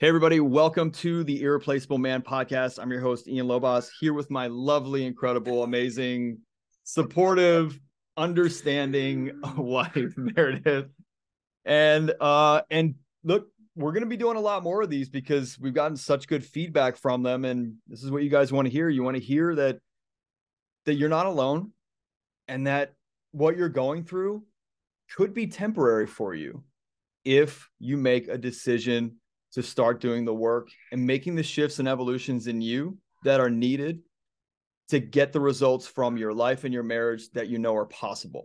Hey, everybody. Welcome to the Irreplaceable Man podcast. I'm your host, Ian Lobos, here with my lovely, incredible, amazing, supportive, understanding wife, Meredith. And look, we're going to be doing a lot more of these because we've gotten such good feedback from them. And this is what you guys want to hear. You want to hear that you're not alone and that what you're going through could be temporary for you if you make a decision to start doing the work and making the shifts and evolutions in you that are needed to get the results from your life and your marriage that you know are possible.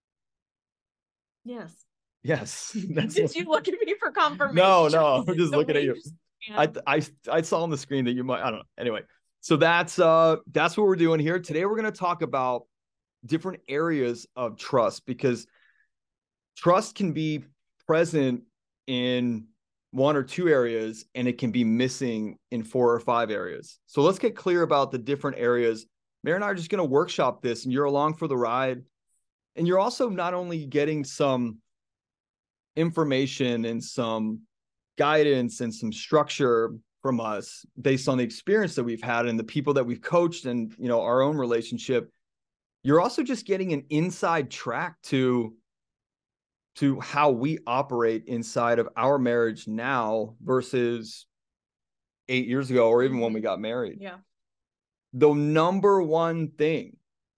Yes. Yes. Did you look at me for confirmation? No, I'm just looking at you. I saw on the screen that you might, I don't know. Anyway, so that's what we're doing here. Today we're going to talk about different areas of trust, because trust can be present in one or two areas and it can be missing in 4 or 5 areas. So let's get clear about the different areas. Mary and I are just going to workshop this, and you're along for the ride. And you're also not only getting some information and some guidance and some structure from us based on the experience that we've had and the people that we've coached and, you know, our own relationship. You're also just getting an inside track to how we operate inside of our marriage now versus 8 years ago, or even when we got married. Yeah. The number one thing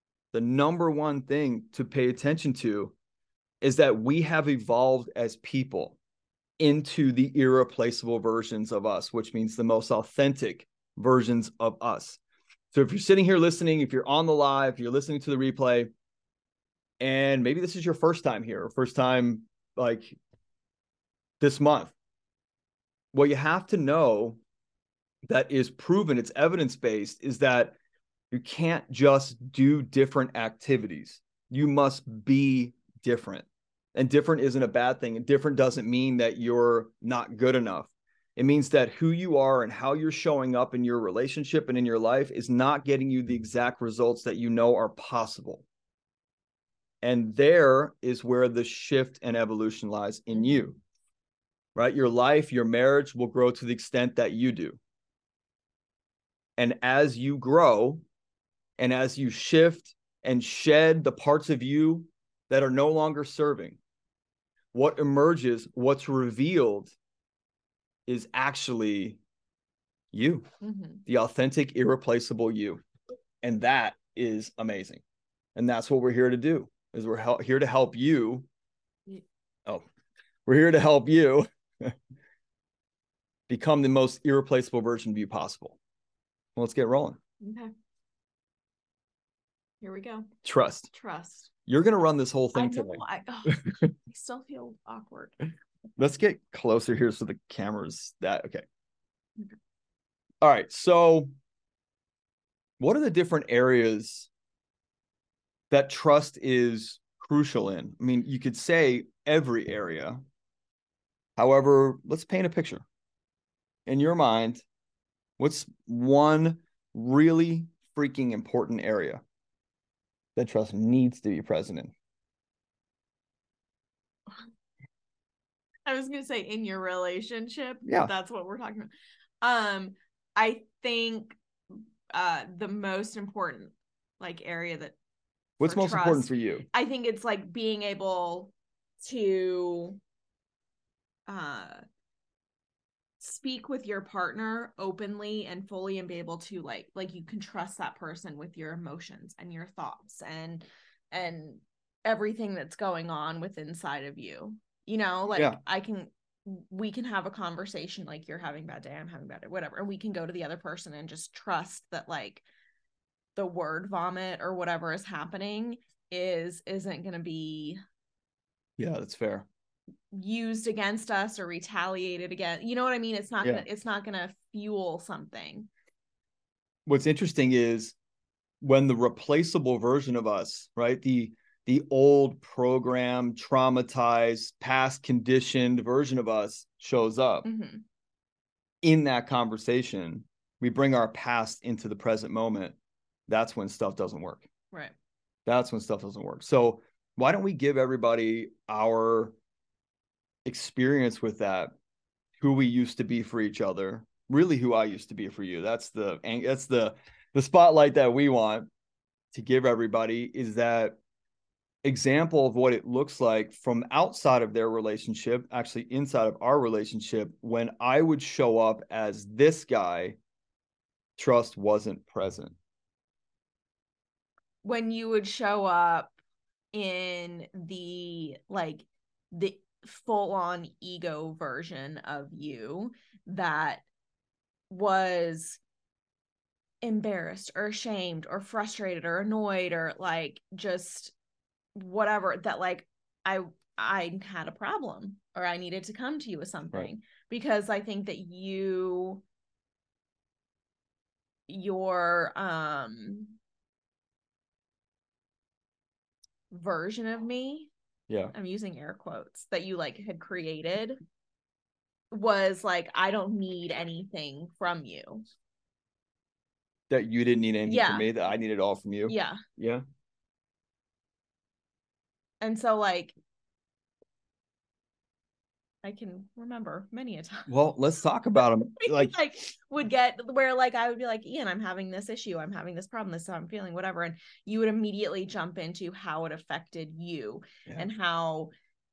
to pay attention to is that we have evolved as people into the irreplaceable versions of us, which means the most authentic versions of us. So if you're sitting here listening, if you're on the live, you're listening to the replay, and maybe this is your first time here, or first time like this month, what you have to know that is proven, it's evidence-based, is that you can't just do different activities. You must be different. And different isn't a bad thing. And different doesn't mean that you're not good enough. It means that who you are and how you're showing up in your relationship and in your life is not getting you the exact results that you know are possible. And there is where the shift and evolution lies in you, right? Your life, your marriage will grow to the extent that you do. And as you grow and as you shift and shed the parts of you that are no longer serving, what emerges, what's revealed is actually you, the authentic, irreplaceable you. And that is amazing. And that's what we're here to do, is we're here to help you. Oh, we're here to help you become the most irreplaceable version of you possible. Well, let's get rolling. Okay. Here we go. Trust. You're going to run this whole thing today. I still feel awkward. Let's get closer here so the camera's okay. All right. So what are the different areas that trust is crucial in? I mean, you could say every area. However, let's paint a picture. In your mind, what's one really freaking important area that trust needs to be present in? I was going to say in your relationship. Yeah. That's what we're talking about. I think the most important area that what's most trust, important for you? I think it's like being able to speak with your partner openly and fully and be able to like you can trust that person with your emotions and your thoughts and everything that's going on with inside of you, you know, like yeah. We can have a conversation like you're having a bad day, I'm having a bad day, whatever, and we can go to the other person and just trust that like the word vomit or whatever is happening isn't going to be that's fair, used against us or retaliated against, you know what I mean? It's not gonna fuel something. What's interesting is when the replaceable version of us, right, the old programmed, traumatized, past conditioned version of us shows up in that conversation, we bring our past into the present moment. That's when stuff doesn't work. Right. That's when stuff doesn't work. So why don't we give everybody our experience with that, who we used to be for each other, really who I used to be for you. That's the spotlight that we want to give everybody, is that example of what it looks like from outside of their relationship, actually inside of our relationship. When I would show up as this guy, trust wasn't present. When you would show up in the full-on ego version of you that was embarrassed or ashamed or frustrated or annoyed or like just whatever, that like I had a problem or I needed to come to you with something, right? Because I think that your version of me, yeah, I'm using air quotes, that you like had created was like, I don't need anything from you. That you didn't need anything from me, that I needed all from you. Yeah. Yeah. And so like I can remember many a time. Well, let's talk about them. Like would get where like I would be like, Ian, I'm having this issue, I'm having this problem, this is how I'm feeling, whatever, and you would immediately jump into how it affected you, and how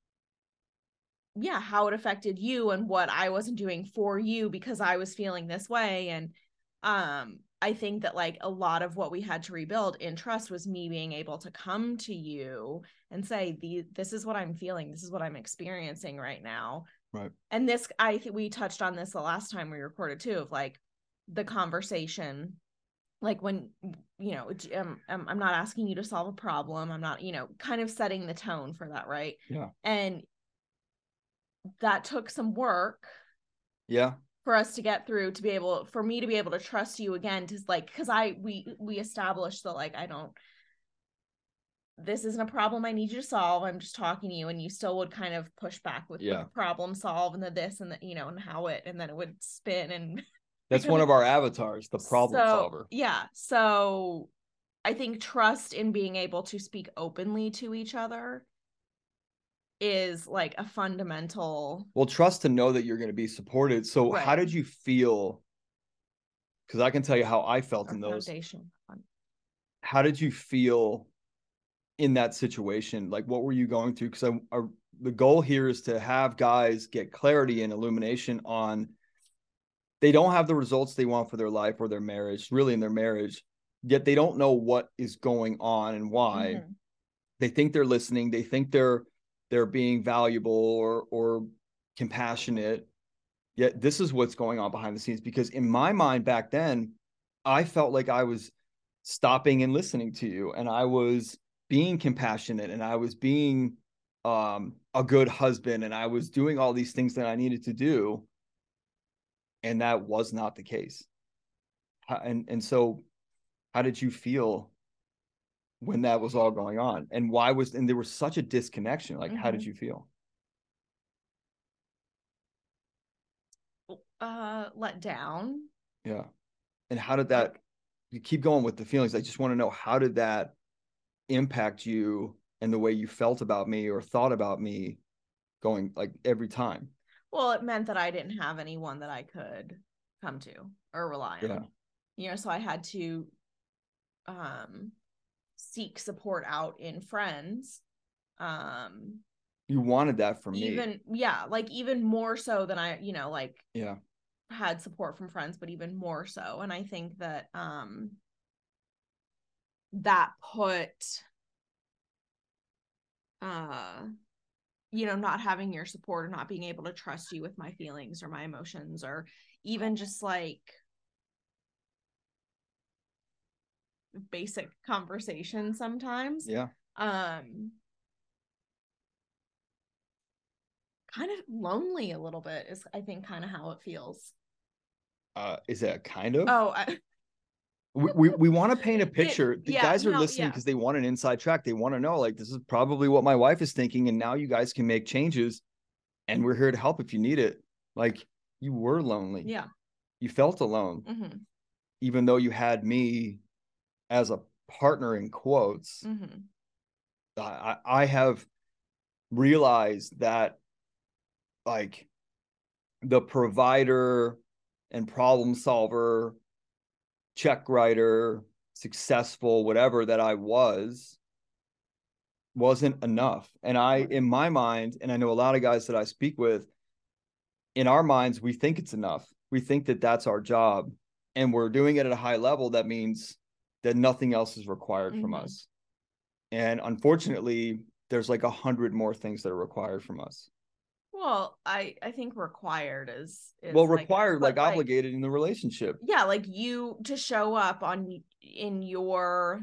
it affected you and what I wasn't doing for you because I was feeling this way. And I think that like a lot of what we had to rebuild in trust was me being able to come to you and say, this is what I'm feeling, this is what I'm experiencing right now. Right. And this, I think we touched on this the last time we recorded too, of like the conversation, like when, you know, I'm not asking you to solve a problem, I'm not, you know, kind of setting the tone for that, right? Yeah. And that took some work. Yeah. For us to get through, to be able, for me to be able to trust you again, to like, because we established that like, this isn't a problem I need you to solve, I'm just talking to you, and you still would kind of push back with the problem solve and the this and the, you know, and how it, and then it would spin. And that's one of our avatars, the problem solver. Yeah. So I think trust in being able to speak openly to each other is like a fundamental. Well, trust to know that you're going to be supported. So how did you feel? Because I can tell you how I felt in those. How did you feel in that situation? Like, what were you going through? Because the goal here is to have guys get clarity and illumination on, they don't have the results they want for their life or their marriage, really in their marriage, yet they don't know what is going on and why. Mm-hmm. They think they're listening. They think they're being valuable or compassionate. Yet this is what's going on behind the scenes. Because in my mind back then, I felt like I was stopping and listening to you, and I was being compassionate, and I was being a good husband, and I was doing all these things that I needed to do. And that was not the case. And so how did you feel when that was all going on? And there was such a disconnection? Like, how did you feel? Let down. Yeah. And how did that, you keep going with the feelings, I just want to know, how did that impact you and the way you felt about me or thought about me going, like, every time? Well, it meant that I didn't have anyone that I could come to or rely on. You know, so I had to seek support out in friends. You wanted that from me. Like even more so than I, you know, like had support from friends, but even more so. And I think that that put you know, not having your support or not being able to trust you with my feelings or my emotions, or even just like basic conversation sometimes. Kind of lonely a little bit is, I think, kind of how it feels. Is that kind of? Oh, we want to paint a picture. The guys are listening because they want an inside track. They want to know, like, this is probably what my wife is thinking, and now you guys can make changes, and we're here to help if you need it. Like, you were lonely. Yeah. You felt alone. Mm-hmm. Even though you had me as a partner, in quotes. Mm-hmm. I have realized that, like, the provider and problem solver, check writer, successful, whatever that I wasn't enough. And in my mind, and I know a lot of guys that I speak with, in our minds, we think it's enough. We think that that's our job, and we're doing it at a high level. That means that nothing else is required from us. And unfortunately, there's like 100 more things that are required from us. Well, I think required is well, required, like obligated in the relationship. Yeah, like you to show up in your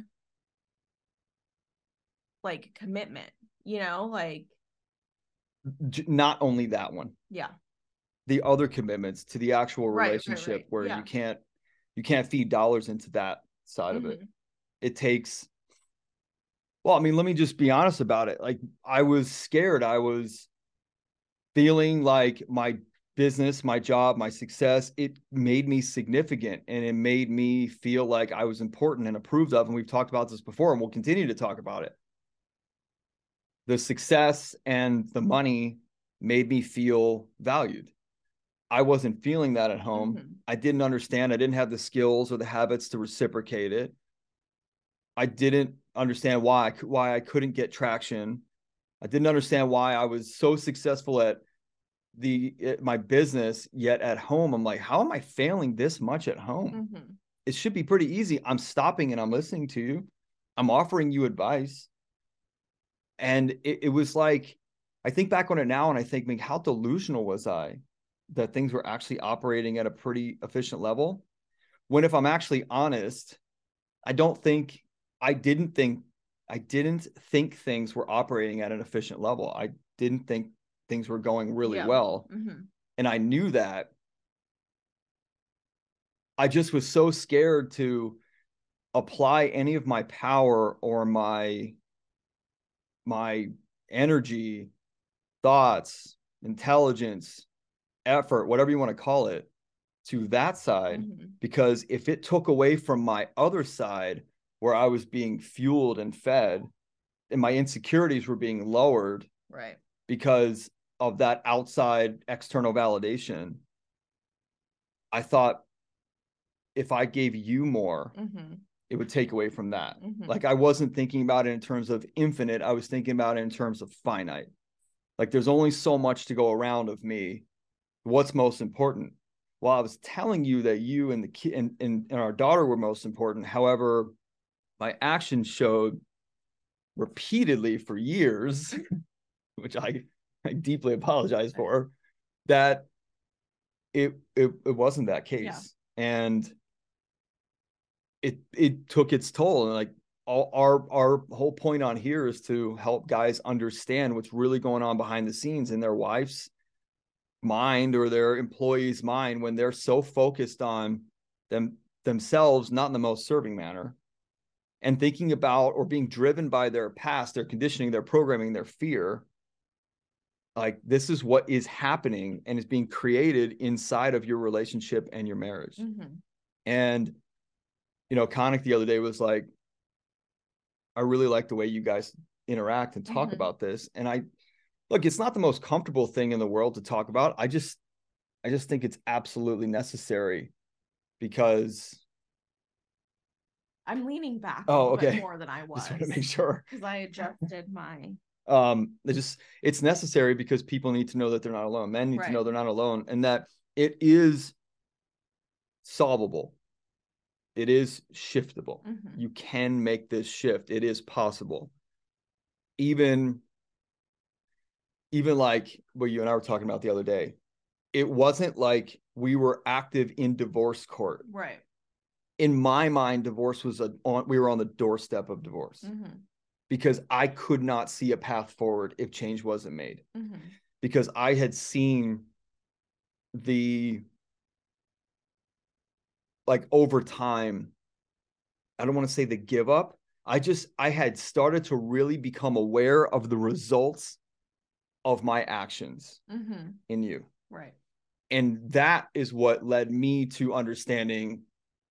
like commitment, like not only that one. Yeah. The other commitments to the actual relationship, right. Where you can't feed dollars into that side of it. It takes, well, I mean, let me just be honest about it. Like, I was scared. I was feeling like my business, my job, my success, it made me significant, and it made me feel like I was important and approved of. And we've talked about this before, and we'll continue to talk about it. The success and the money made me feel valued. I wasn't feeling that at home. I didn't understand. I didn't have the skills or the habits to reciprocate it. I didn't understand why I couldn't get traction. I didn't understand why I was so successful at my business, yet at home, I'm like, how am I failing this much at home? It should be pretty easy. I'm stopping and I'm listening to you. I'm offering you advice. And it was like, I think back on it now and I think, like, how delusional was I that things were actually operating at a pretty efficient level? When, if I'm actually honest, I didn't think things were operating at an efficient level. I didn't think things were going really well. And I knew that. I just was so scared to apply any of my power or my energy, thoughts, intelligence, effort, whatever you want to call it, to that side. Because if it took away from my other side, where I was being fueled and fed, and my insecurities were being lowered, right, because of that outside external validation, I thought, if I gave you more, it would take away from that. Like, I wasn't thinking about it in terms of infinite. I was thinking about it in terms of finite. Like, there's only so much to go around of me. What's most important? Well, I was telling you that you and the kid and our daughter were most important. However, my actions showed repeatedly for years, which I deeply apologize for, that it wasn't that case. And it took its toll. And like, our whole point on here is to help guys understand what's really going on behind the scenes in their wife's mind or their employee's mind, when they're so focused on themselves, not in the most serving manner, and thinking about or being driven by their past, their conditioning, their programming, their fear. Like, this is what is happening and is being created inside of your relationship and your marriage. And, Connick the other day was like, I really like the way you guys interact and talk about this. And look, it's not the most comfortable thing in the world to talk about. I just think it's absolutely necessary, because I'm leaning back a little bit more than I was. Just want to make sure, because I adjusted my. It's necessary because people need to know that they're not alone. Men need to know they're not alone, and that it is solvable. It is shiftable. You can make this shift. It is possible. Even like what you and I were talking about the other day, it wasn't like we were active in divorce court. Right. In my mind, divorce was we were on the doorstep of divorce, because I could not see a path forward if change wasn't made, because I had seen over time, I don't want to say the give up. I had started to really become aware of the results of my actions in you. Right. And that is what led me to understanding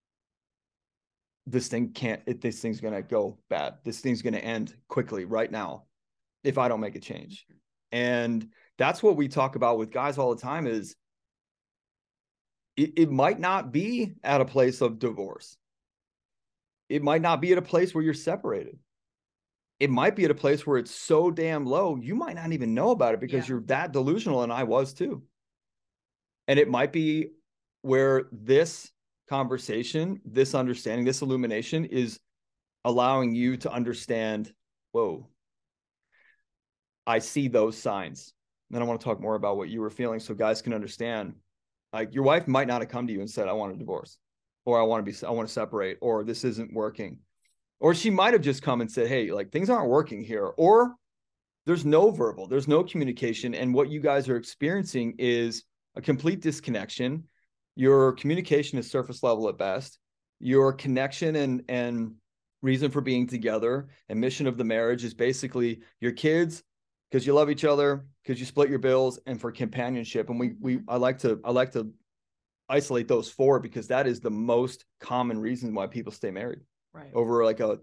this thing's going to go bad. This thing's going to end quickly right now if I don't make a change. And that's what we talk about with guys all the time is, it might not be at a place of divorce. It might not be at a place where you're separated. It might be at a place where it's so damn low, you might not even know about it because you're that delusional, and I was too. And it might be where this conversation, this understanding, this illumination is allowing you to understand, whoa, I see those signs. Then I want to talk more about what you were feeling so guys can understand. Like, your wife might not have come to you and said, I want a divorce, or I want to separate, or this isn't working. Or she might have just come and said, hey, like, things aren't working here. Or there's no verbal, there's no communication. And what you guys are experiencing is a complete disconnection. Your communication is surface level at best. Your connection and reason for being together and mission of the marriage is basically your kids, because you love each other, because you split your bills, and for companionship. And I like to isolate those four, because that is the most common reason why people stay married. Right. Over like over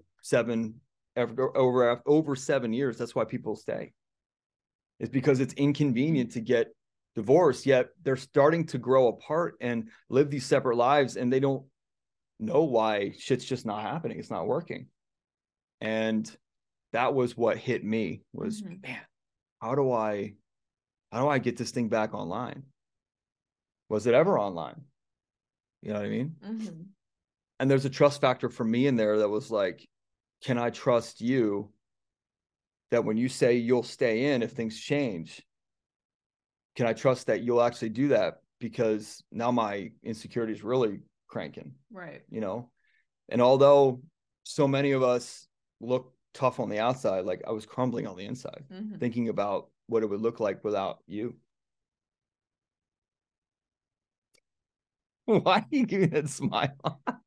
7 years. That's why people stay. It's because it's inconvenient to get divorced, yet they're starting to grow apart and live these separate lives, and they don't know why shit's just not happening. It's not working. And that was what hit me was, man, how do I get this thing back online? Was it ever online? You know what I mean? Mm-hmm. And there's a trust factor for me in there that was like, can I trust you that when you say you'll stay in if things change, can I trust that you'll actually do that? Because now my insecurity is really cranking. Right. You know? And although so many of us look tough on the outside, like, I was crumbling on the inside, thinking about what it would look like without you. Why are you giving that smile?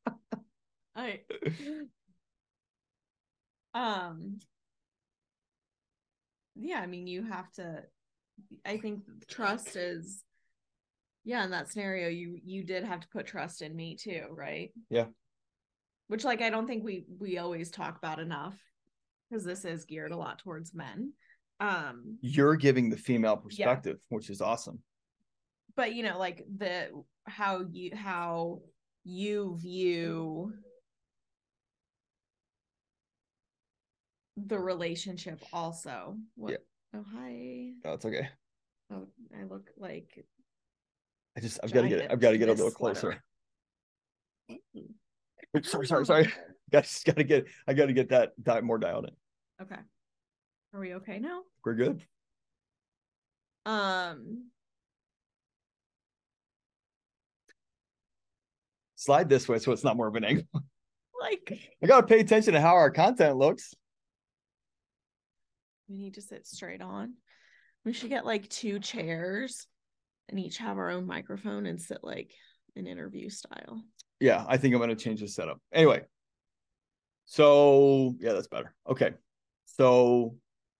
Yeah, I mean, you have to, I think trust is, yeah, in that scenario, you did have to put trust in me too, right? Yeah. Which, like, I don't think we always talk about enough, because this is geared a lot towards men. You're giving the female perspective, which is awesome. But, you know, like, how you view the relationship also. What? Yeah. Oh, hi. Oh, it's okay. Oh, I look like I've got to get a little closer. Oops, sorry. I got to get that more dialed in. Okay. Are we okay now? We're good. Slide this way so it's not more of an angle. Like, I gotta pay attention to how our content looks. We need to sit straight on. We should get like 2 chairs and each have our own microphone and sit like an interview style. Yeah, I think I'm going to change the setup. Anyway, so yeah, that's better. Okay. So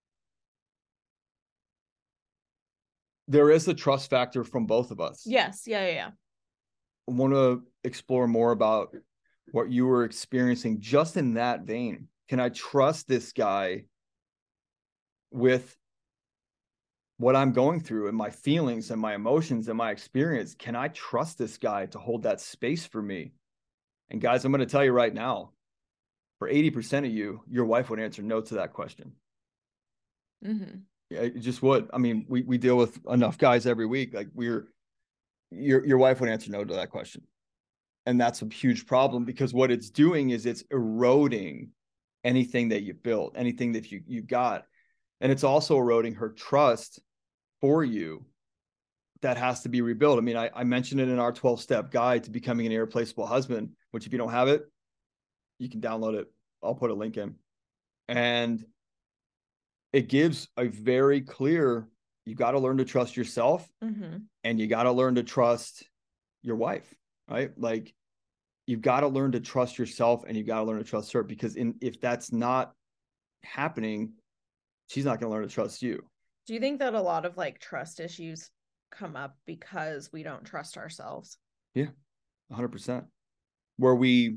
there is a trust factor from both of us. Yes. Yeah. I want to explore more about what you were experiencing just in that vein. Can I trust this guy with what I'm going through and my feelings and my emotions and my experience? Can I trust this guy to hold that space for me? And guys, I'm going to tell you right now, for 80% of you, your wife would answer no to that question. Yeah, it just would. I mean, we deal with enough guys every week. Like, your wife would answer no to that question. And that's a huge problem, because what it's doing is it's eroding anything that you built, anything that you got. And it's also eroding her trust for you that has to be rebuilt. I mean, I mentioned it in our 12-step guide to becoming an irreplaceable husband, which if you don't have it, you can download it. I'll put a link in. And it gives a very clear, you got to learn to trust yourself, and you got to learn to trust your wife, right? Like, you've got to learn to trust yourself, and you got to learn to trust her, because if that's not happening, she's not going to learn to trust you. Do you think that a lot of like trust issues come up because we don't trust ourselves? Yeah, 100%. Where we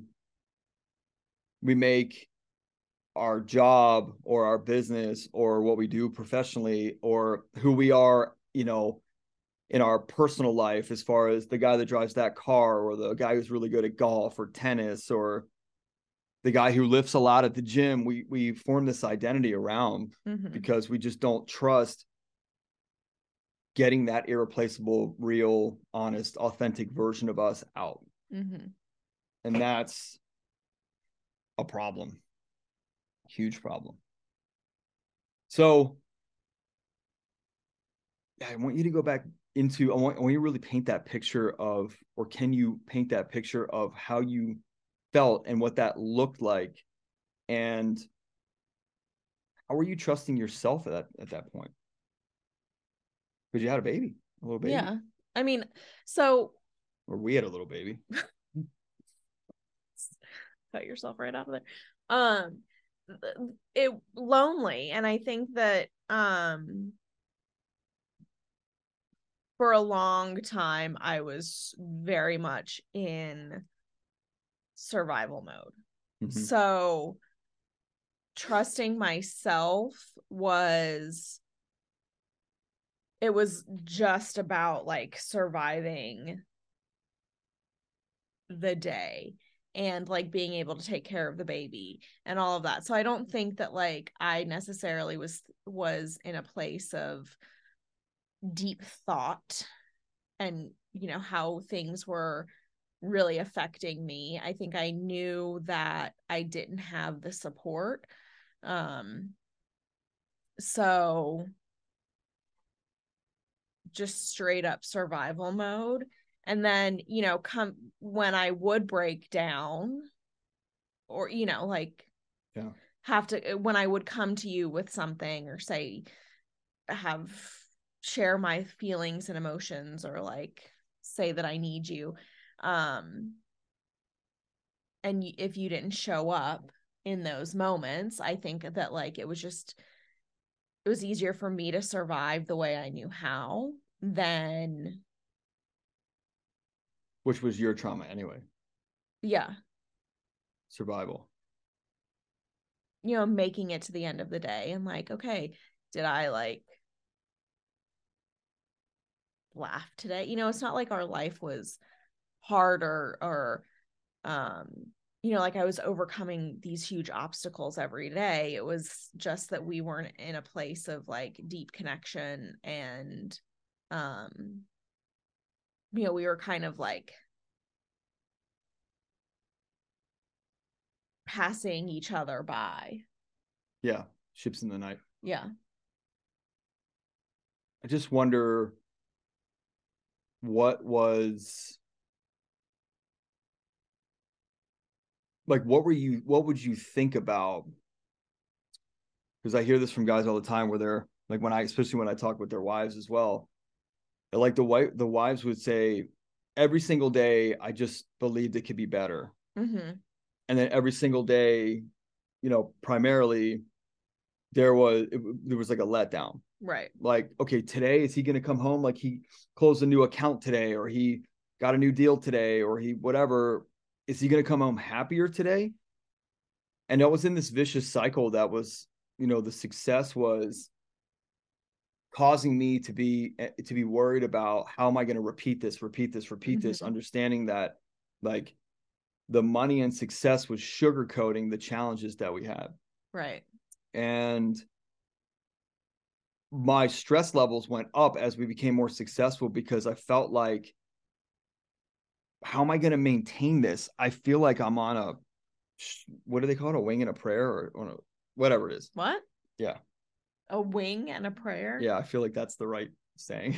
make our job or our business or what we do professionally or who we are, you know, in our personal life, as far as the guy that drives that car, or the guy who's really good at golf or tennis, or the guy who lifts a lot at the gym. We form this identity around because we just don't trust getting that irreplaceable, real, honest, authentic version of us out. And that's a problem. Huge problem. So I want you to go back into, I want you to really paint that picture of, or can you paint that picture of how you felt and what that looked like, and how were you trusting yourself at that point? Because you had a little baby. Yeah. I mean, so. Or we had a little baby. Cut yourself right out of there. It lonely, and I think that for a long time I was very much in survival mode. So trusting myself was just about like surviving the day and like being able to take care of the baby and all of that. So I don't think that like I necessarily was in a place of deep thought and, you know, how things were really affecting me. I think I knew that I didn't have the support. So just straight up survival mode. And then, you know, when I would break down, or, you know, like when I would come to you with something, or share my feelings and emotions, or like say that I need you. And if you didn't show up in those moments, I think that like it was easier for me to survive the way I knew how than. Which was your trauma anyway. Yeah. Survival. You know, making it to the end of the day and like, okay, did I like laugh today? You know, it's not like our life was hard or you know, like I was overcoming these huge obstacles every day. It was just that we weren't in a place of like deep connection, and you know, we were kind of like passing each other by. Yeah, ships in the night. Yeah. I just wonder what would you think about? Because I hear this from guys all the time where they're like, especially when I talk with their wives as well, like the wives would say, every single day I just believed it could be better. And then every single day, you know, primarily there was like a letdown. Right. Like, okay, today, is he going to come home like he closed a new account today, or he got a new deal today, or he whatever? Is he going to come home happier today? And I was in this vicious cycle that was, you know, the success was causing me to be worried about, how am I going to repeat this, understanding that like the money and success was sugarcoating the challenges that we had. Right. And my stress levels went up as we became more successful, because I felt like, how am I going to maintain this? I feel like I'm on a, what do they call it? A wing and a prayer, or whatever it is. What? Yeah. A wing and a prayer? Yeah, I feel like that's the right saying.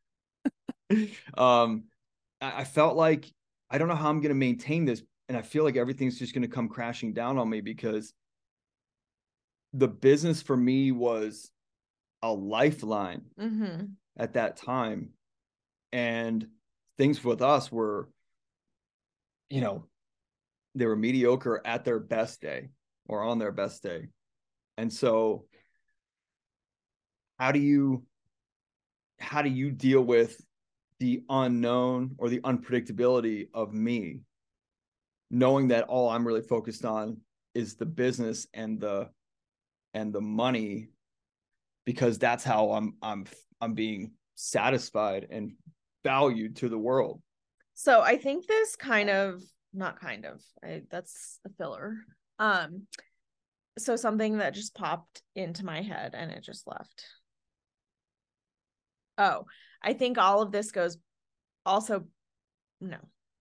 I felt like, I don't know how I'm going to maintain this. And I feel like everything's just going to come crashing down on me, because the business for me was a lifeline at that time. And things with us were, you know, they were mediocre at their best day, or on their best day. And so how do you deal with the unknown, or the unpredictability of me, knowing that all I'm really focused on is the business and the money, because that's how I'm being satisfied and valued to the world. So I think this that's a filler. So something that just popped into my head and it just left. Oh, I think all of this goes also, no.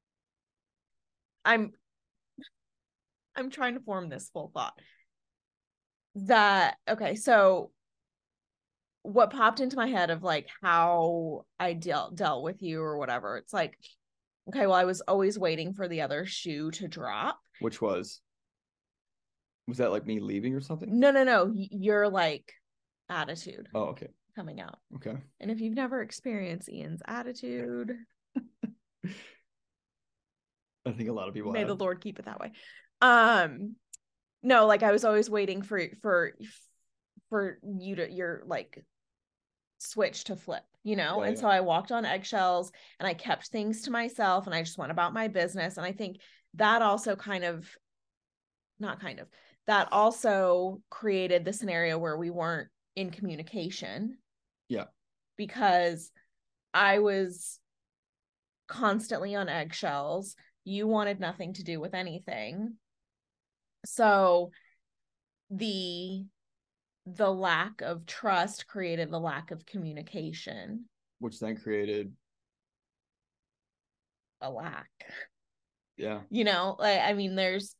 I'm trying to form this full thought. Okay, so what popped into my head of like how I dealt with you or whatever, it's like, okay, well, I was always waiting for the other shoe to drop. Which was that like me leaving or something? No. Your like attitude. Oh, okay. Coming out. Okay. And if you've never experienced Ian's attitude, I think a lot of people may have. the Lord keep it that way. No, like I was always waiting for you to your like switch to flip, you know? Yeah, and so I walked on eggshells and I kept things to myself and I just went about my business. And I think that also that also created the scenario where we weren't in communication. Yeah. Because I was constantly on eggshells. You wanted nothing to do with anything. So the lack of trust created the lack of communication, which then created a lack. Yeah. You know, like I mean there's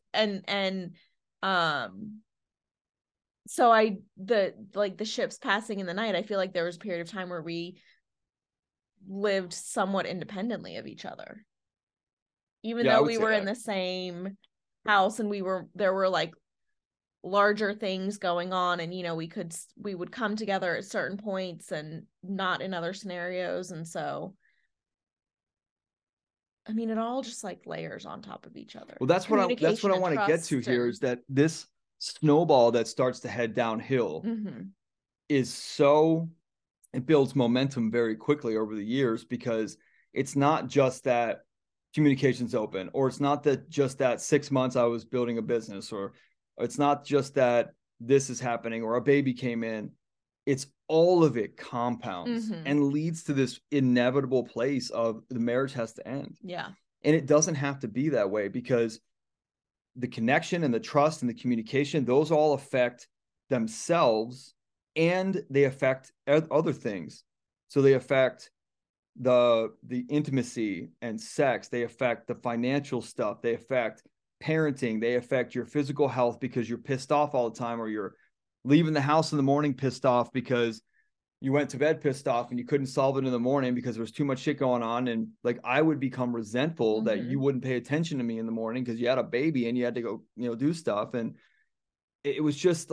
so the ships passing in the night, I feel like there was a period of time where we lived somewhat independently of each other. Even though we were in the same house and there were like larger things going on, and you know we would come together at certain points and not in other scenarios. And so I mean it all just like layers on top of each other. Well, that's what I want to get to here, is that this snowball that starts to head downhill is so, it builds momentum very quickly over the years, because it's not just that communication's open, or it's not that just that 6 months I was building a business, or it's not just that this is happening or a baby came in. It's all of it compounds and leads to this inevitable place of the marriage has to end. Yeah. And it doesn't have to be that way, because the connection and the trust and the communication, those all affect themselves, and they affect other things. So they affect the intimacy and sex. They affect the financial stuff. They affect parenting. They affect your physical health because you're pissed off all the time, or you're leaving the house in the morning pissed off because you went to bed pissed off and you couldn't solve it in the morning because there was too much shit going on. And like, I would become resentful that you wouldn't pay attention to me in the morning because you had a baby and you had to go, do stuff. And it was just,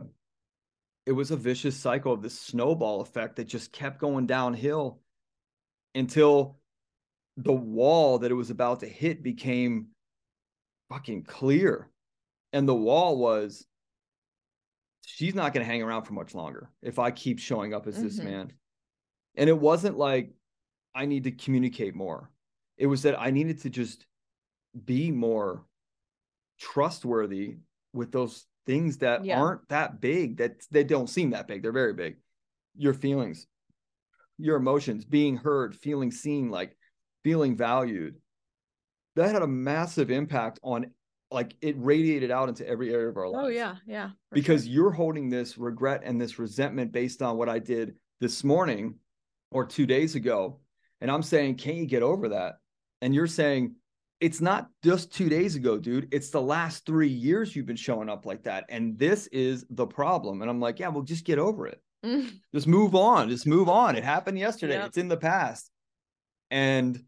it was a vicious cycle of this snowball effect that just kept going downhill until the wall that it was about to hit became fucking clear. And the wall was, she's not going to hang around for much longer if I keep showing up as this man. And it wasn't like I need to communicate more. It was that I needed to just be more trustworthy with those things that aren't that big, that they don't seem that big. They're very big. Your feelings, your emotions, being heard, feeling seen, like feeling valued. That had a massive impact on, like, it radiated out into every area of our lives. Oh yeah. Yeah. Because you're holding this regret and this resentment based on what I did this morning or 2 days ago. And I'm saying, can't you get over that? And you're saying, it's not just 2 days ago, dude. It's the last 3 years you've been showing up like that. And this is the problem. And I'm like, yeah, well, just get over it. Just move on. Just move on. It happened yesterday. Yep. It's in the past. And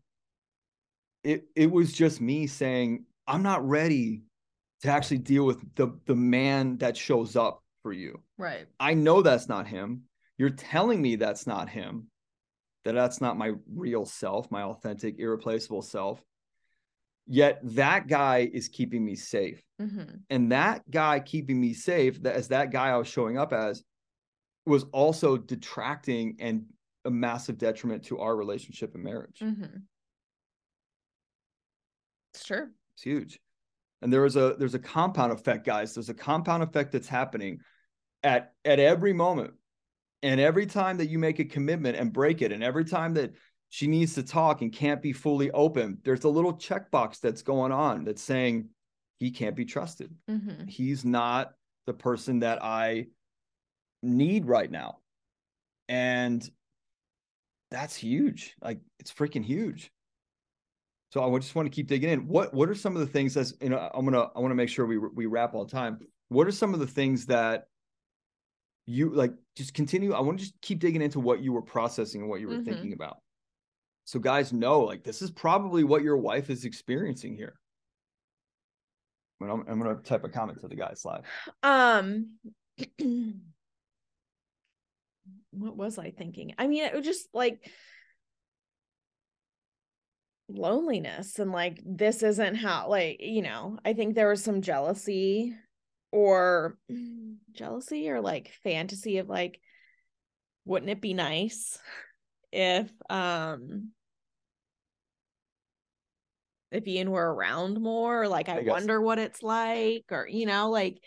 it was just me saying, I'm not ready to actually deal with the man that shows up for you. Right. I know that's not him. You're telling me that's not him, that's not my real self, my authentic, irreplaceable self. Yet that guy is keeping me safe. And that guy keeping me safe, that guy I was showing up as, was also detracting and a massive detriment to our relationship and marriage. It's true. It's huge. And there's a compound effect, guys. There's a compound effect that's happening at every moment. And every time that you make a commitment and break it, and every time that she needs to talk and can't be fully open, there's a little checkbox that's going on that's saying he can't be trusted. Mm-hmm. He's not the person that I need right now. And that's huge. Like, it's freaking huge. So I just want to keep digging in. What are some of the things that's, you know, I want to make sure we wrap on time. What are some of the things that you like, just continue? I want to just keep digging into what you were processing and what you were thinking about. So guys know, like, this is probably what your wife is experiencing here. But I'm going to type a comment to the guys live. What was I thinking? I mean, it was just like loneliness and like, this isn't how, like, you know, I think there was some jealousy or like fantasy of like, wouldn't it be nice if Ian were around more, like, I wonder what it's like, or, you know, like,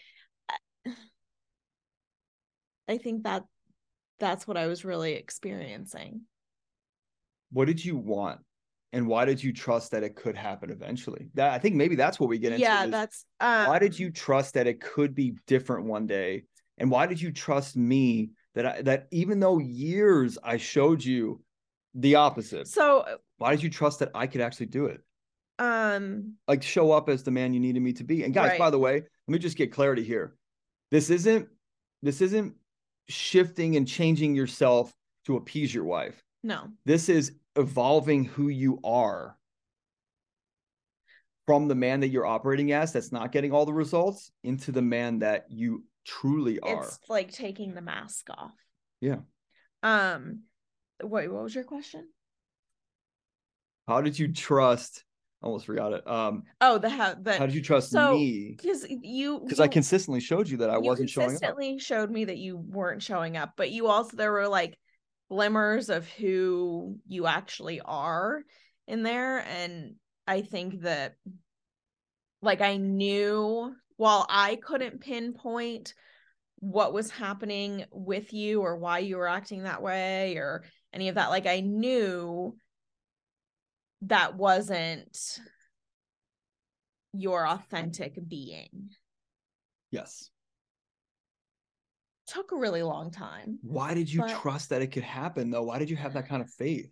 I think that's what I was really experiencing. What did you want? And why did you trust that it could happen eventually? That, I think maybe that's what we get into. Yeah, that's why did you trust that it could be different one day? And why did you trust me that even though years I showed you the opposite? So why did you trust that I could actually do it? Like, show up as the man you needed me to be. And guys, by the way, let me just get clarity here. This isn't shifting and changing yourself to appease your wife. No. This is evolving who you are from the man that you're operating as that's not getting all the results into the man that you truly are. It's like taking the mask off. Yeah. What was your question? How did you trust? I almost forgot it. How did you trust me? Because I consistently showed you that I wasn't showing up. You consistently showed me that you weren't showing up, but you also, there were like glimmers of who you actually are in there. And I think that, like, I knew, while I couldn't pinpoint what was happening with you or why you were acting that way or any of that, like, I knew that wasn't your authentic being. Yes. Took a really long time. Why did you trust that it could happen, though? Why did you have that kind of faith?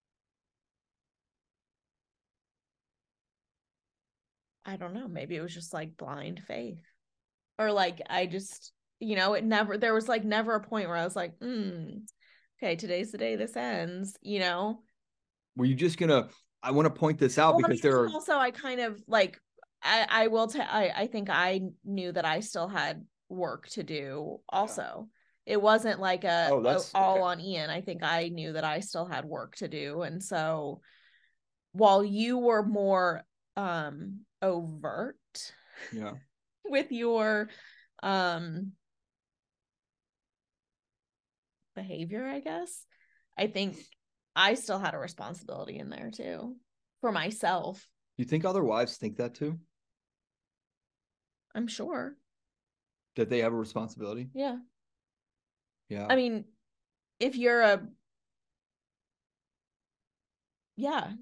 I don't know. Maybe it was just like blind faith. Or like, I just, you know, there was like never a point where I was like, okay, today's the day this ends, you know? Were you just gonna, I want to point this out because there are also, I kind of like, I think I knew that I still had work to do also. Yeah. It wasn't like all on Ian. I think I knew that I still had work to do. And so while you were more overt with your behavior, I guess, I think I still had a responsibility in there too for myself. You think other wives think that too? I'm sure that they have a responsibility. Yeah. I mean, if you're I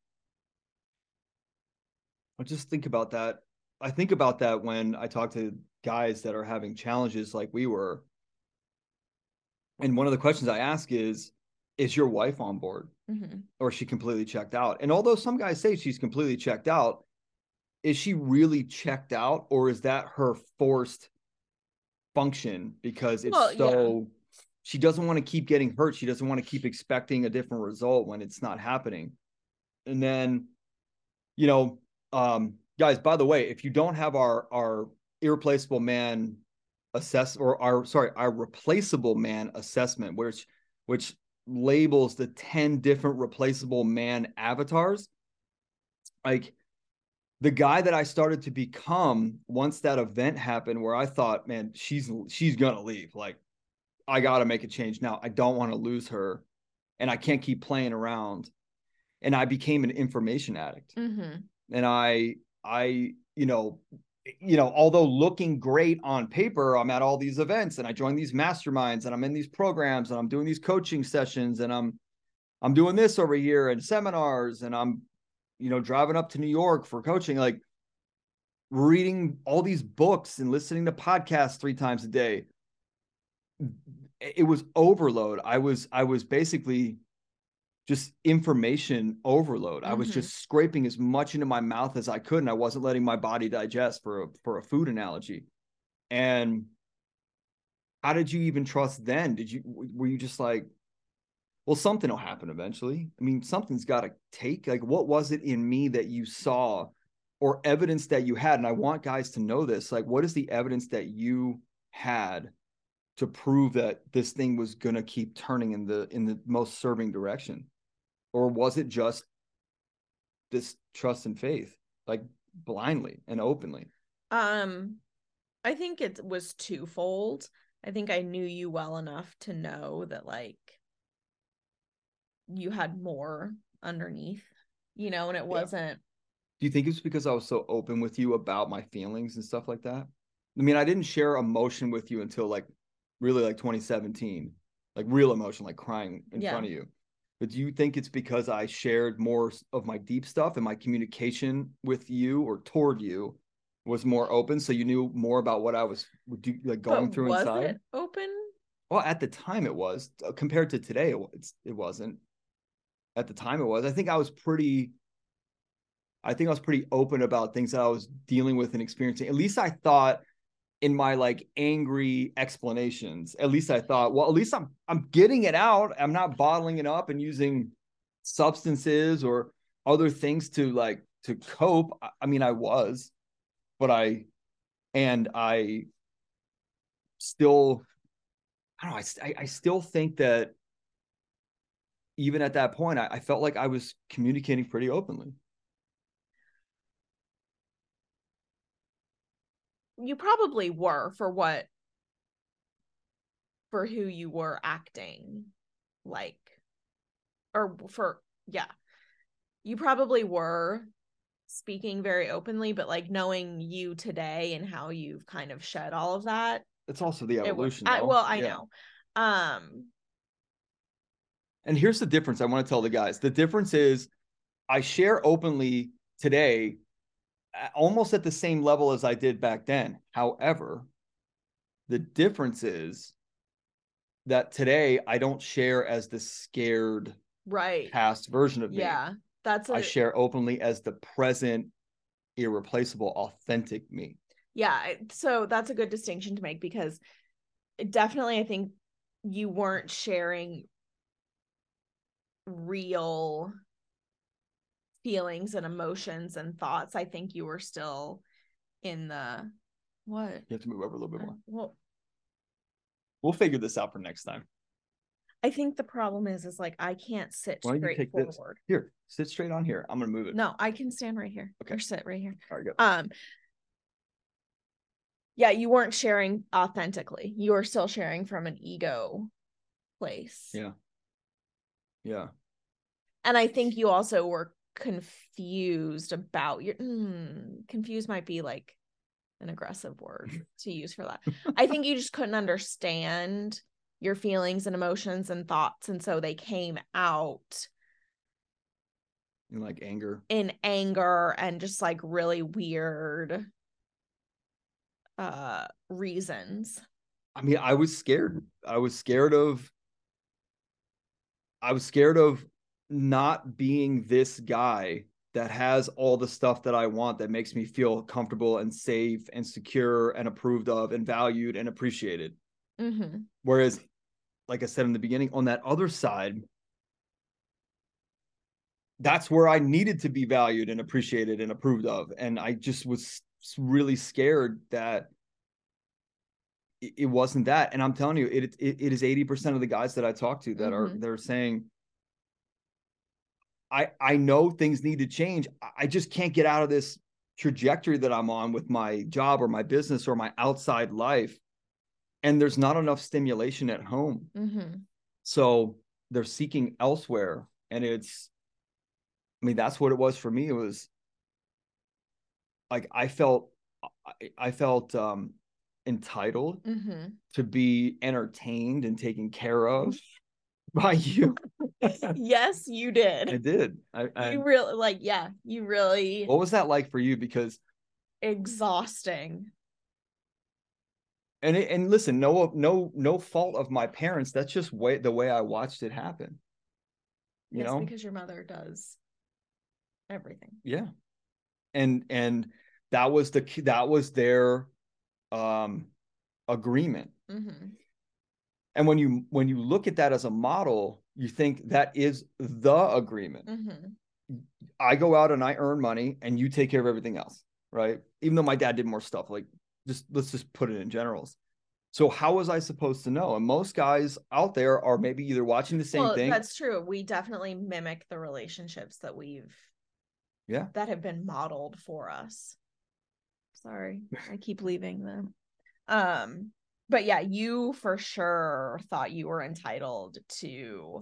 just think about that. I think about that when I talk to guys that are having challenges like we were. And one of the questions I ask is your wife on board? Or is she completely checked out? And although some guys say she's completely checked out, is she really checked out, or is that her forced function because it's she doesn't want to keep getting hurt. She doesn't want to keep expecting a different result when it's not happening. And then, you know, guys, by the way, if you don't have our irreplaceable man our replaceable man assessment, which labels the 10 different replaceable man avatars, like, the guy that I started to become once that event happened where I thought, man, she's gonna leave. Like, I got to make a change now. I don't want to lose her and I can't keep playing around. And I became an information addict. And I, you know, although looking great on paper, I'm at all these events and I join these masterminds and I'm in these programs and I'm doing these coaching sessions and I'm doing this over here and seminars and I'm, driving up to New York for coaching, like reading all these books and listening to podcasts 3 times a day. It was overload. I was basically just information overload. I was just scraping as much into my mouth as I could, and I wasn't letting my body digest, for a food analogy. And how did you even trust then? Were you just like, well, something will happen eventually? I mean, something's got to take. Like, what was it in me that you saw or evidence that you had? And I want guys to know this. Like, what is the evidence that you had to prove that this thing was going to keep turning in the most serving direction? Or was it just this trust and faith, like blindly and openly? I think it was twofold. I think I knew you well enough to know that like you had more underneath, and it wasn't. Do you think it's because I was so open with you about my feelings and stuff like that? I mean, I didn't share emotion with you until like really like 2017, like real emotion, like crying in front of you. But do you think it's because I shared more of my deep stuff and my communication with you or toward you was more open, so you knew more about what I was going through inside? Was it open? Well, at the time it was. Compared to today, it wasn't. At the time it was. I think I was pretty open about things that I was dealing with and experiencing. At least I thought, in my like angry explanations, at least I thought, well, at least I'm getting it out. I'm not bottling it up and using substances or other things to cope. I mean, I was, but I still, I don't know. I still think that even at that point, I felt like I was communicating pretty openly. You probably were for who you were acting like, you probably were speaking very openly, but like knowing you today and how you've kind of shed all of that, it's also the evolution. I know. And here's the difference I want to tell the guys. The difference is I share openly today almost at the same level as I did back then. However, the difference is that today I don't share as the scared past version of me. Yeah, I share openly as the present, irreplaceable, authentic me. Yeah, so that's a good distinction to make, because definitely I think you weren't sharing real feelings and emotions and thoughts. I think you were still in the what? You have to move over a little bit more. Well, we'll figure this out for next time. I think the problem is like I can't sit straight forward. This? Here, sit straight on here. I'm gonna move it. No, I can stand right here. Okay. Or sit right here. All right, go. Yeah, you weren't sharing authentically. You were still sharing from an ego place. Yeah. Yeah. And I think you also were confused about your confused might be like an aggressive word to use for that. I think you just couldn't understand your feelings and emotions and thoughts, and so they came out in like anger and just like really weird reasons. I mean, I was scared of not being this guy that has all the stuff that I want, that makes me feel comfortable and safe and secure and approved of and valued and appreciated. Mm-hmm. Whereas, like I said in the beginning, on that other side, that's where I needed to be valued and appreciated and approved of. And I just was really scared that it wasn't that. And I'm telling you, it is 80% of the guys that I talk to that they're saying, I know things need to change. I just can't get out of this trajectory that I'm on with my job or my business or my outside life. And there's not enough stimulation at home. Mm-hmm. So they're seeking elsewhere. And that's what it was for me. It was like, I felt I felt entitled to be entertained and taken care of by you. Yes, you did. I did. You really like, yeah, you really. What was that like for you? Because exhausting. And listen, no fault of my parents. That's just the way I watched it happen. You know, because your mother does everything. Yeah. And that was their agreement. And when you look at that as a model, you think that is the agreement. I go out and I earn money and you take care of everything else, right? Even though my dad did more stuff, like let's just put it in generals. So how was I supposed to know? And most guys out there are maybe either watching the same thing. That's true. We definitely mimic the relationships that that have been modeled for us. Sorry, I keep leaving them. But yeah, you for sure thought you were entitled to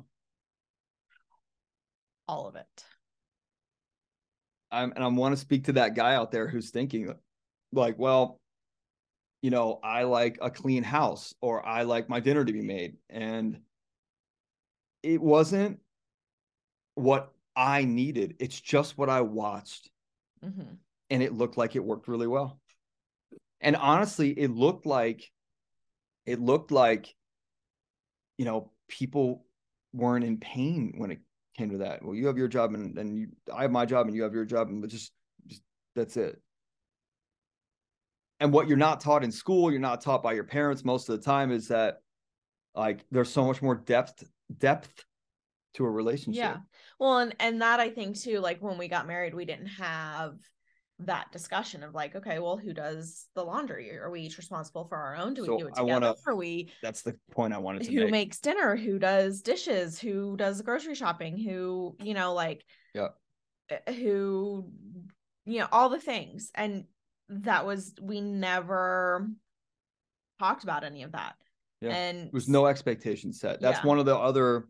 all of it. I want to speak to that guy out there who's thinking like, well, I like a clean house, or I like my dinner to be made. And it wasn't what I needed. It's just what I watched. And it looked like it worked really well. And honestly, it looked like, people weren't in pain when it came to that. Well, you have your job and I have my job and you have your job, and just that's it. And what you're not taught in school, you're not taught by your parents most of the time, is that like there's so much more depth to a relationship. Yeah. Well, and that I think too, like when we got married, we didn't have that discussion of like, okay, well, who does the laundry? Are we each responsible for our own? Do we do it together? That's the point I wanted to make. Who makes dinner? Who does dishes? Who does the grocery shopping? Who, who, all the things. And we never talked about any of that. Yeah. And there was no expectation set. That's one of the other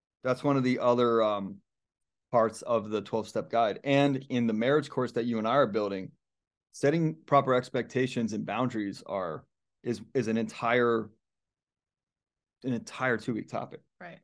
parts of the 12-step guide. And in the marriage course that you and I are building, setting proper expectations and boundaries is an entire 2-week topic. Right.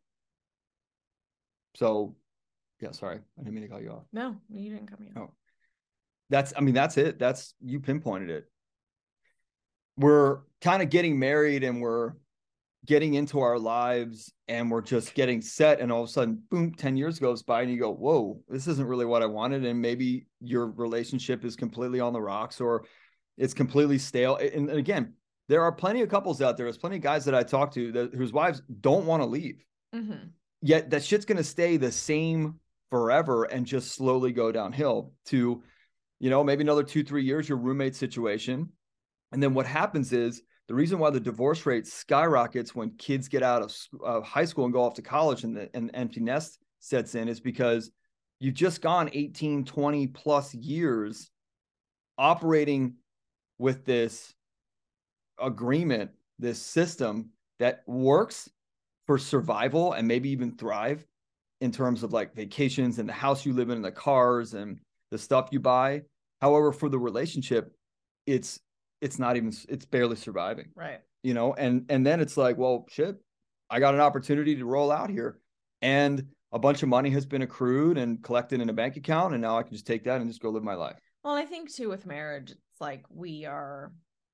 So yeah, sorry, I didn't mean to cut you off. No, you didn't cut me off. Oh. That's it. You pinpointed it. We're kind of getting married and we're getting into our lives and we're just getting set, and all of a sudden, boom, 10 years goes by and you go, whoa, this isn't really what I wanted. And maybe your relationship is completely on the rocks, or it's completely stale. And again, there are plenty of couples out there. There's plenty of guys that I talk to whose wives don't want to leave. Yet that shit's going to stay the same forever and just slowly go downhill to, maybe another 2-3 years, your roommate situation. And then what happens is, the reason why the divorce rate skyrockets when kids get out of high school and go off to college and the empty nest sets in is because you've just gone 18, 20 plus years operating with this agreement, this system that works for survival and maybe even thrive in terms of like vacations and the house you live in and the cars and the stuff you buy. However, for the relationship, it's barely surviving. Right. And then it's like, well, shit, I got an opportunity to roll out here, and a bunch of money has been accrued and collected in a bank account. And now I can just take that and just go live my life. Well, I think too, with marriage, it's like we are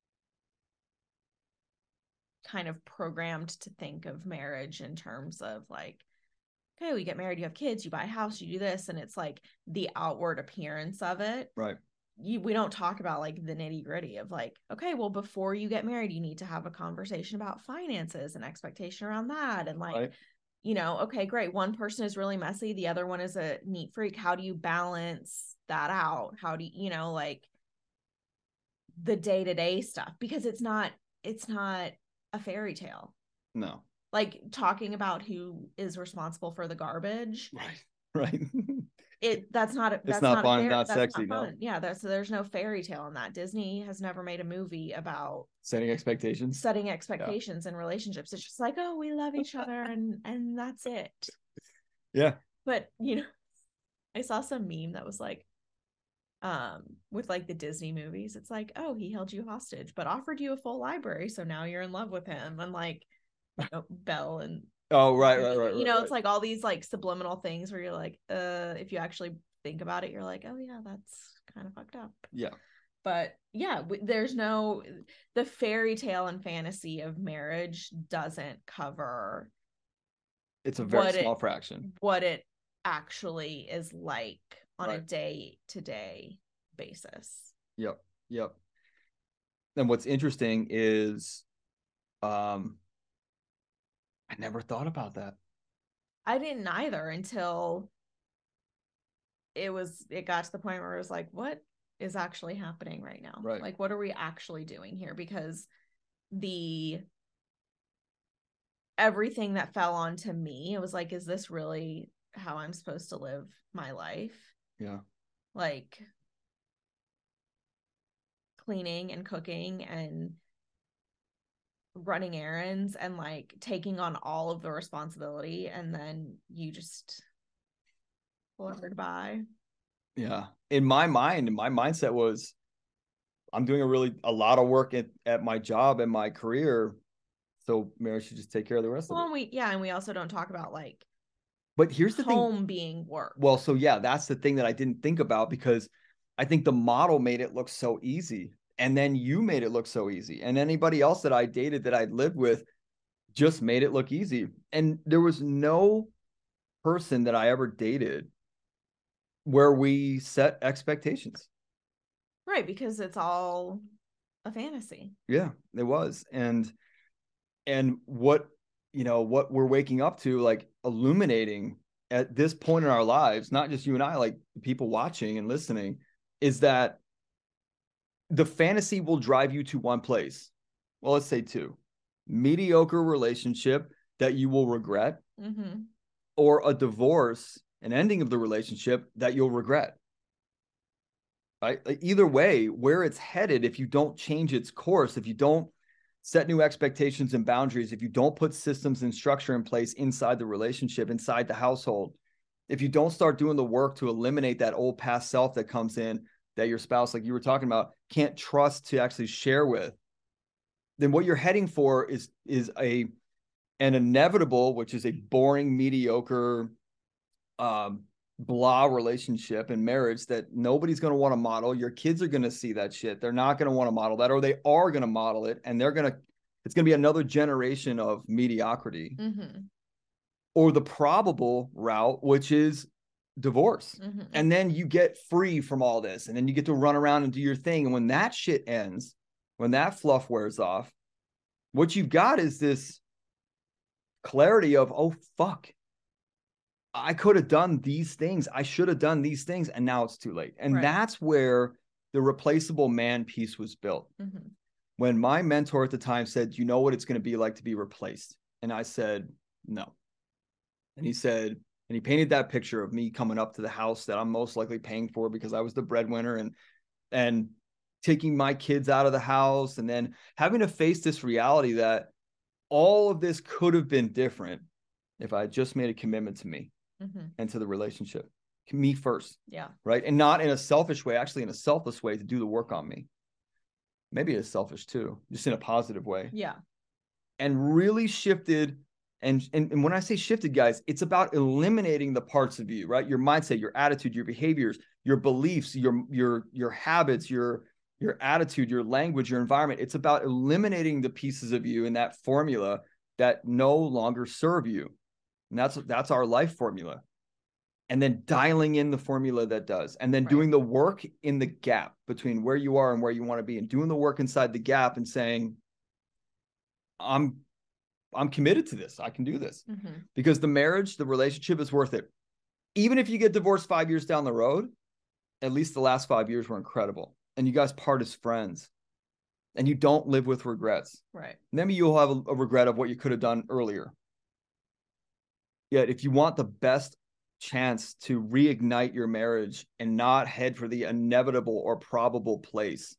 kind of programmed to think of marriage in terms of like, okay, we get married, you have kids, you buy a house, you do this. And it's like the outward appearance of it. Right. We don't talk about like the nitty gritty of like, okay, well, before you get married, you need to have a conversation about finances and expectation around that. And like, right. Okay, great. One person is really messy. The other one is a neat freak. How do you balance that out? How do you, like the day-to-day stuff? Because it's not a fairy tale. No. Like talking about who is responsible for the garbage. Right. That's not fun, not sexy. No. Yeah, there's no fairy tale in that. Disney has never made a movie about setting expectations in relationships. It's just like, oh, we love each other and that's it. Yeah. But I saw some meme that was like, with like the Disney movies. It's like, oh, he held you hostage, but offered you a full library, so now you're in love with him. And like, Belle and Oh, right. it's like all these like subliminal things where you're like, if you actually think about it, you're like, oh yeah, that's kind of fucked up. Yeah. But yeah, there's no, the fairy tale and fantasy of marriage doesn't cover. It's a very small fraction. What it actually is like on Right. a day-to-day basis. Yep. And what's interesting is, I never thought about that. I didn't either until it got to the point where it was like, what is actually happening right now? Right. Like, what are we actually doing here? Because everything that fell onto me, it was like, is this really how I'm supposed to live my life? Yeah. Like cleaning and cooking and running errands and like taking on all of the responsibility, and then you just fluttered by. Yeah. In my mind, my mindset was, I'm doing a lot of work at my job and my career, so marriage should just take care of the rest of it. And we also don't talk about like, but here's the home thing, being work. Well, so yeah, that's the thing that I didn't think about, because I think the model made it look so easy, and then you made it look so easy, and anybody else that I dated, that I'd lived with, just made it look easy. And there was no person that I ever dated where we set expectations. Right, because it's all a fantasy. Yeah, it was. And what we're waking up to, like illuminating at this point in our lives, not just you and I, like people watching and listening, is that the fantasy will drive you to one place. Well, let's say two: mediocre relationship that you will regret, or a divorce, an ending of the relationship that you'll regret. Right? Like, either way, where it's headed, if you don't change its course, if you don't set new expectations and boundaries, if you don't put systems and structure in place inside the relationship, inside the household, if you don't start doing the work to eliminate that old past self that comes in, that your spouse, like you were talking about, can't trust to actually share with, then what you're heading for is an inevitable, which is a boring, mediocre, blah relationship and marriage that nobody's going to want to model. Your kids are going to see that shit. They're not going to want to model that, or they are going to model it, and it's going to be another generation of mediocrity. Or the probable route, which is divorce. And then you get free from all this, and then you get to run around and do your thing. And when that shit ends, when that fluff wears off, what you've got is this clarity of, oh, fuck, I could have done these things. I should have done these things. And now it's too late. And that's where the replaceable man piece was built. When my mentor at the time said, you know what it's going to be like to be replaced? And I said, no. And he said, and he painted that picture of me coming up to the house that I'm most likely paying for because I was the breadwinner, and taking my kids out of the house, and then having to face this reality that all of this could have been different if I had just made a commitment to me and to the relationship, me first. Yeah. Right. And not in a selfish way, actually in a selfless way, to do the work on me. Maybe it's selfish too, just in a positive way. Yeah. And really shifted. And when I say shifted, guys, it's about eliminating the parts of you, right? Your mindset, your attitude, your behaviors, your beliefs, your habits, your attitude, your language, your environment. It's about eliminating the pieces of you in that formula that no longer serve you. And that's our life formula. And then dialing in the formula that does, and then doing the work in the gap between where you are and where you want to be, and doing the work inside the gap and saying, I'm committed to this. I can do this. Because the marriage, the relationship is worth it. Even if you get divorced 5 years down the road, at least the last 5 years were incredible. And you guys part as friends, and you don't live with regrets. Right. Maybe you'll have a regret of what you could have done earlier. Yet if you want the best chance to reignite your marriage and not head for the inevitable or probable place,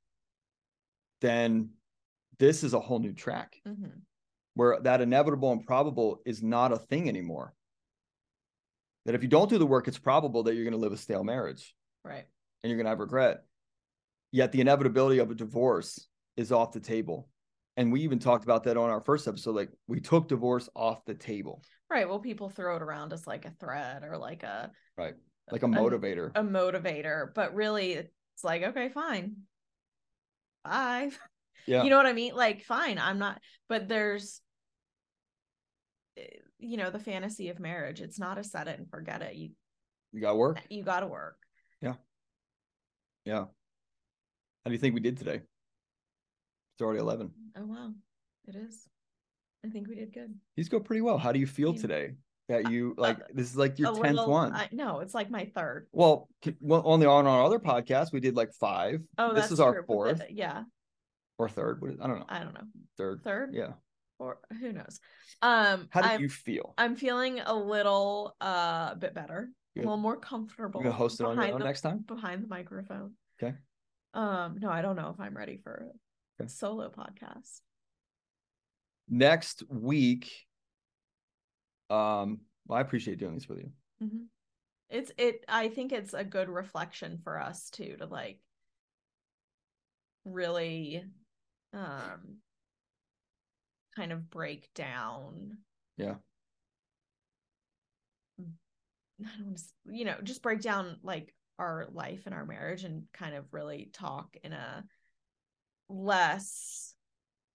then this is a whole new track where that inevitable and probable is not a thing anymore. That if you don't do the work, it's probable that you're going to live a stale marriage. Right. and you're going to have regret. Yet the inevitability of a divorce is off the table. And we even talked about that on our first episode. Like, we took divorce off the table. Right. Well, people throw it around as like a threat or like a motivator. A motivator. But really, it's like, okay, fine. Bye. Yeah. You know what I mean? Like, fine. I'm not. But there's, the fantasy of marriage. It's not a set it and forget it. You got to work. You got to work. Yeah. Yeah. How do you think we did today? It's already 11. Oh, wow. It is. I think we did good. These go pretty well. How do you feel today? That you this is like your 10th one. No, it's like my third. Well, on our other podcast, we did like 5. Oh, this is our 4th. Yeah. Or 3rd. I don't know. I don't know. 3rd. Yeah. Or who knows? How do you feel? I'm feeling a little bit better. Good. A little more comfortable. You're gonna host it on your own next time? Behind the microphone. Okay. No, I don't know if I'm ready for a solo podcast. Next week, I appreciate doing this with you. Mm-hmm. I think it's a good reflection for us too, to like really kind of break down. Yeah. I don't want to, just break down like our life and our marriage and kind of really talk in a less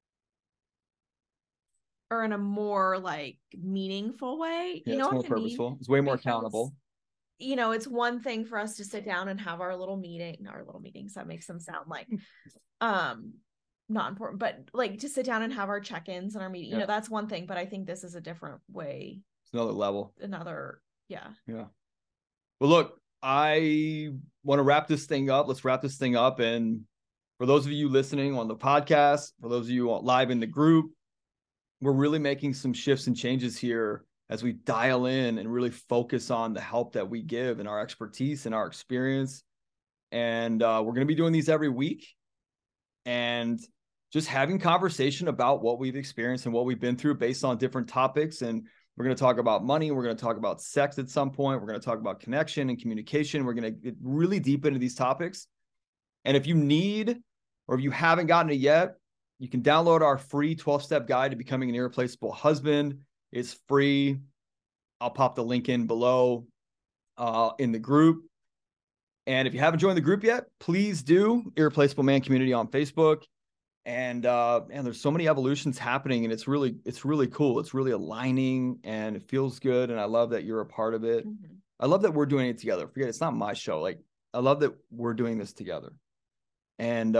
or in a more like meaningful way. Yeah, it's more purposeful. It's way more accountable. It's one thing for us to sit down and have our little meetings. That makes them sound like not important, but like to sit down and have our check-ins and our meeting. That's one thing, but I think this is a different way. It's another level. Yeah. Well, look, I want to wrap this thing up. Let's wrap this thing up. And for those of you listening on the podcast, for those of you live in the group, we're really making some shifts and changes here as we dial in and really focus on the help that we give and our expertise and our experience. And we're going to be doing these every week and just having conversation about what we've experienced and what we've been through based on different topics. And we're going to talk about money. We're going to talk about sex at some point. We're going to talk about connection and communication. We're going to get really deep into these topics. And if you need, or if you haven't gotten it yet, you can download our free 12-step guide to becoming an irreplaceable husband. It's free. I'll pop the link in below in the group. And if you haven't joined the group yet, please do. Irreplaceable Man Community on Facebook. And there's so many evolutions happening, and it's really cool. It's really aligning, and it feels good. And I love that you're a part of it. Mm-hmm. I love that we're doing it together. Forget it's not my show. Like, I love that we're doing this together. And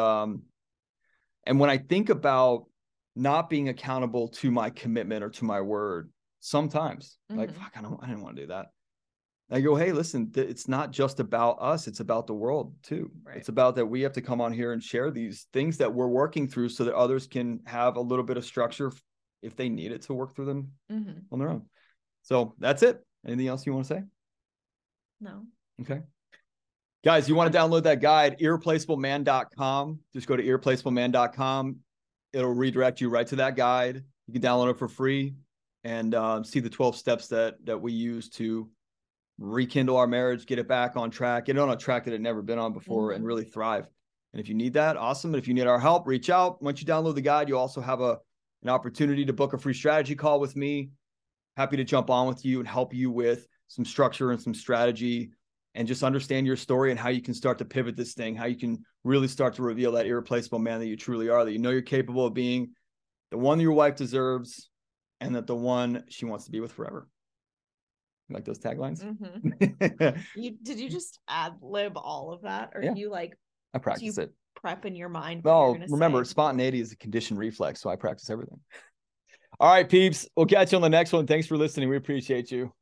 when I think about not being accountable to my commitment or to my word, sometimes like, fuck, I didn't want to do that. I go, hey, listen, it's not just about us. It's about the world too. Right. It's about that we have to come on here and share these things that we're working through so that others can have a little bit of structure if they need it to work through them on their own. So that's it. Anything else you want to say? No. Okay. Guys, you want to download that guide, irreplaceableman.com. Just go to irreplaceableman.com. It'll redirect you right to that guide. You can download it for free and see the 12 steps that we use to rekindle our marriage, get it back on track, get it on a track that it had never been on before, and really thrive. And if you need that, awesome. And if you need our help, reach out. Once you download the guide, you also have an opportunity to book a free strategy call with me. Happy to jump on with you and help you with some structure and some strategy and just understand your story and how you can start to pivot this thing, how you can really start to reveal that irreplaceable man that you truly are, that you know you're capable of being, the one that your wife deserves, and that the one she wants to be with forever. You like those taglines? Did you just ad-lib all of that? Or you like... I practice it. Prep in your mind? Well, remember, spontaneity is a conditioned reflex, so I practice everything. All right, peeps. We'll catch you on the next one. Thanks for listening. We appreciate you.